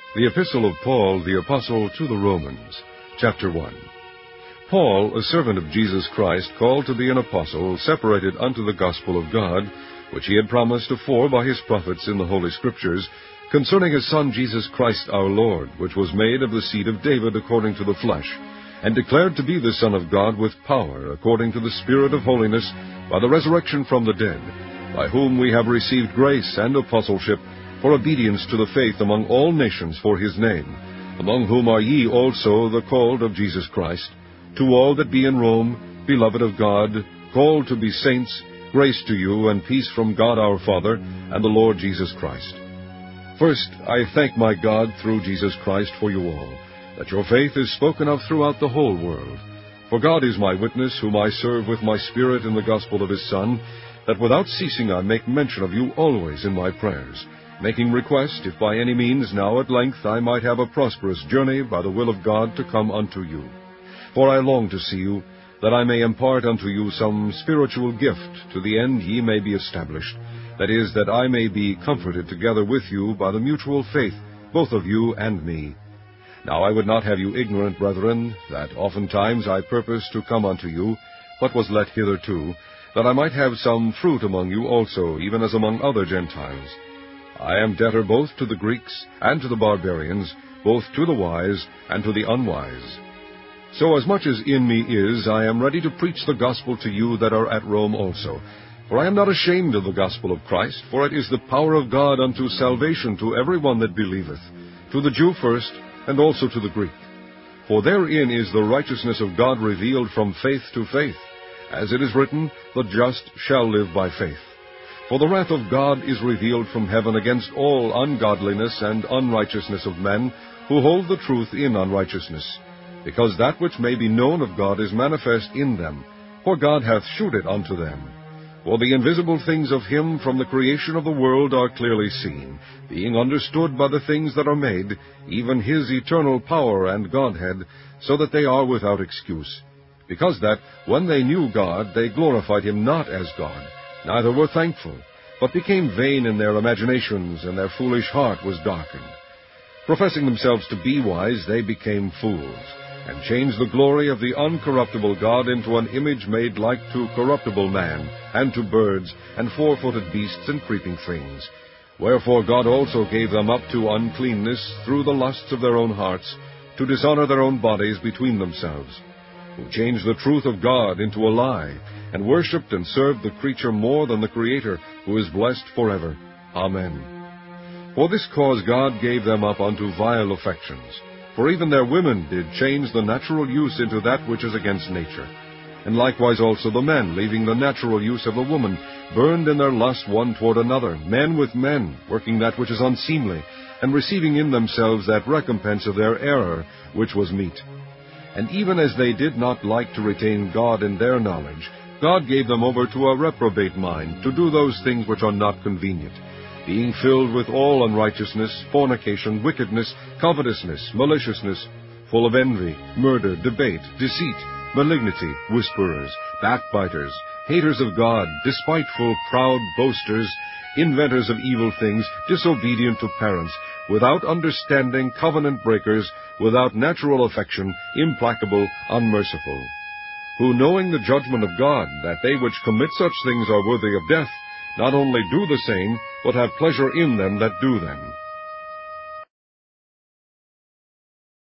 The Epistle of Paul, the Apostle, to the Romans, chapter 1. Paul, a servant of Jesus Christ, called to be an apostle, separated unto the gospel of God, which he had promised afore by his prophets in the Holy Scriptures, concerning his Son Jesus Christ our Lord, which was made of the seed of David according to the flesh, and declared to be the Son of God with power, according to the Spirit of holiness, by the resurrection from the dead, by whom we have received grace and apostleship, for obedience to the faith among all nations for his name, among whom are ye also the called of Jesus Christ, to all that be in Rome, beloved of God, called to be saints, grace to you and peace from God our Father and the Lord Jesus Christ. First, I thank my God through Jesus Christ for you all, that your faith is spoken of throughout the whole world. For God is my witness, whom I serve with my spirit in the gospel of his Son, that without ceasing I make mention of you always in my prayers, making request, if by any means now at length I might have a prosperous journey by the will of God to come unto you. For I long to see you, that I may impart unto you some spiritual gift, to the end ye may be established, that is, that I may be comforted together with you by the mutual faith, both of you and me. Now I would not have you ignorant, brethren, that oftentimes I purposed to come unto you, but was let hitherto, that I might have some fruit among you also, even as among other Gentiles. I am debtor both to the Greeks and to the barbarians, both to the wise and to the unwise. So as much as in me is, I am ready to preach the gospel to you that are at Rome also. For I am not ashamed of the gospel of Christ, for it is the power of God unto salvation to every one that believeth, to the Jew first, and also to the Greek. For therein is the righteousness of God revealed from faith to faith, as it is written, the just shall live by faith. For the wrath of God is revealed from heaven against all ungodliness and unrighteousness of men, who hold the truth in unrighteousness, because that which may be known of God is manifest in them, for God hath shewed it unto them. For the invisible things of him from the creation of the world are clearly seen, being understood by the things that are made, even his eternal power and Godhead, so that they are without excuse. Because that, when they knew God, they glorified him not as God, neither were thankful, but became vain in their imaginations, and their foolish heart was darkened. Professing themselves to be wise, they became fools, and changed the glory of the uncorruptible God into an image made like to corruptible man, and to birds, and four-footed beasts, and creeping things. Wherefore God also gave them up to uncleanness through the lusts of their own hearts, to dishonor their own bodies between themselves, who changed the truth of God into a lie, and worshipped and served the creature more than the Creator, who is blessed forever. Amen. For this cause God gave them up unto vile affections. For even their women did change the natural use into that which is against nature. And likewise also the men, leaving the natural use of the woman, burned in their lust one toward another, men with men, working that which is unseemly, and receiving in themselves that recompense of their error, which was meet. And even as they did not like to retain God in their knowledge, God gave them over to a reprobate mind, to do those things which are not convenient, being filled with all unrighteousness, fornication, wickedness, covetousness, maliciousness, full of envy, murder, debate, deceit, malignity, whisperers, backbiters, haters of God, despiteful, proud, boasters, inventors of evil things, disobedient to parents, without understanding, covenant breakers, without natural affection, implacable, unmerciful, who, knowing the judgment of God, that they which commit such things are worthy of death, not only do the same, but have pleasure in them that do them.